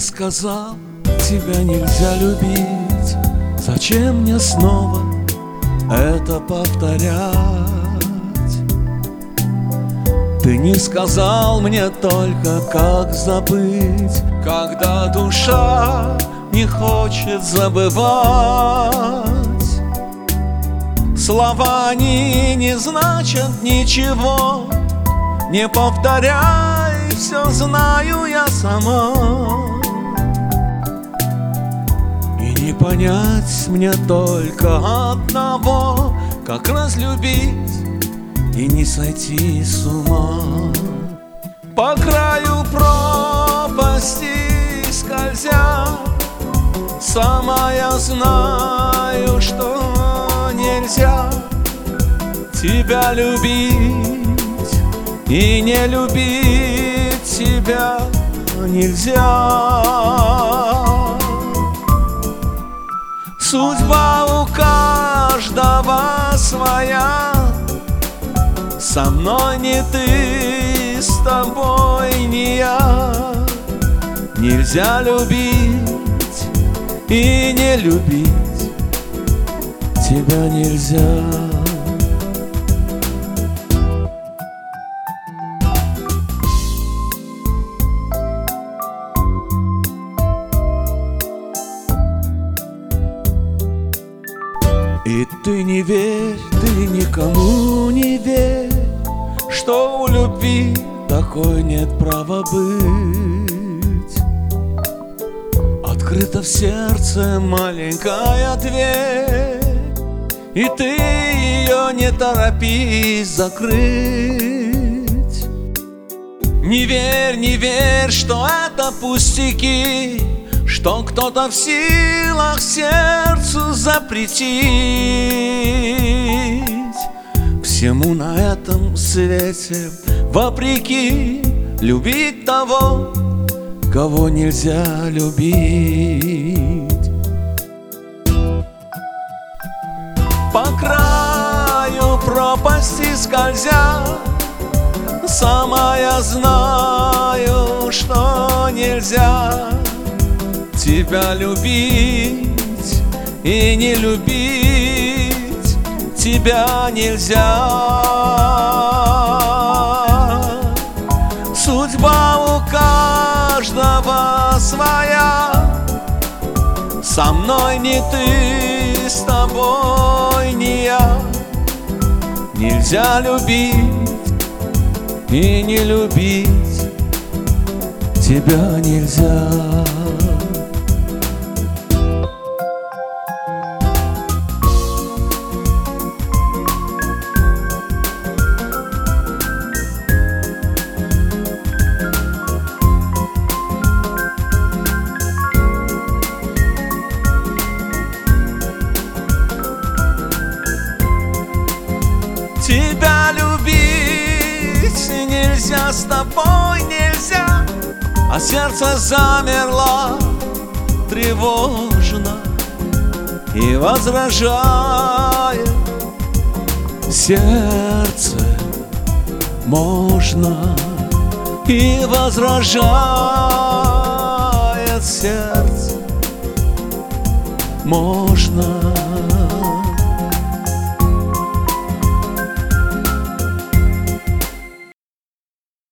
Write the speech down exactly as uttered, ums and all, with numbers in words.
сказал, тебя нельзя любить. Зачем мне снова это повторять? Ты не сказал мне только, как забыть, когда душа не хочет забывать. Слова они не значат ничего, не повторяй, все знаю я сама. И не понять мне только одного, как разлюбить и не сойти с ума. По краю пропасти скользя, сама я знаю, что нельзя тебя любить, и не любить тебя нельзя. Судьба у каждого своя, со мной не ты, с тобой не я. Нельзя любить и не любить тебя нельзя. И ты не верь, ты никому не верь, что у любви такой нет права быть. Открыта в сердце маленькая дверь, и ты ее не торопись закрыть. Не верь, не верь, что это пустяки, что кто-то в силах сердцу запретить. Всему на этом свете вопреки любить того, кого нельзя любить. По краю пропасти скользя, сама я знаю, что нельзя тебя любить и не любить тебя нельзя. Судьба у каждого своя, со мной не ты, с тобой не я. Нельзя любить и не любить тебя нельзя. Тебя любить нельзя, с тобой нельзя, а сердце замерло тревожно и возражает. Сердце можно и возражает. Сердце можно.